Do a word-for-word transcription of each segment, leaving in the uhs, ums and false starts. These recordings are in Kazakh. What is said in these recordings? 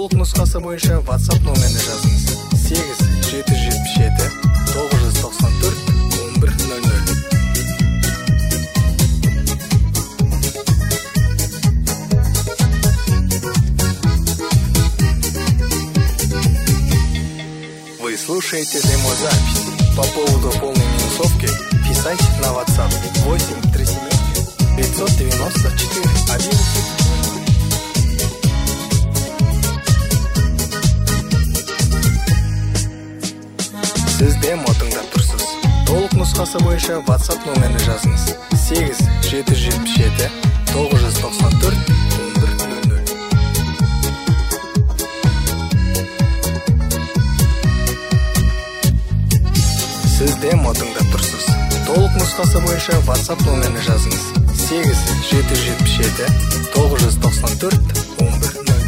толық нұсқасы бойынша WhatsApp нөміріне жазыңыз. сегіз жеті жүз жетпіс жеті тоғыз жүз тоқсан төрт он бір нөл нөл. Вы слушаете демозапись. По поводу полной минусовки писайте на WhatsApp восемь три семь пятьсот девяносто четыре одиннадцать. Сіз демо тыңдап тұрсыз. Толық нұсқасы бойынша WhatsApp нөміріне жазыңыз. сегіз жеті жүз жетпіс жеті тоғыз жүз тоқсан төрт он бір нөл нөл. Сіз демо тыңдап тұрсыз. Толық нұсқасы бойынша WhatsApp нөміріне жазыңыз. сегіз жеті жүз жетпіс жеті тоғыз жүз тоқсан төрт он бір нөл нөл.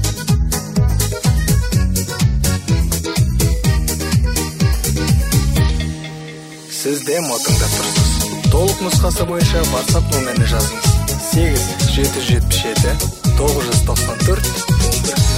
Сіз демо тыңдап тұрсыз. Толық нұсқасы бойынша WhatsApp нөміріне жазыңыз. сегіз жеті жүз жетпіс жеті тоғыз жүз тоқсан төрт он бір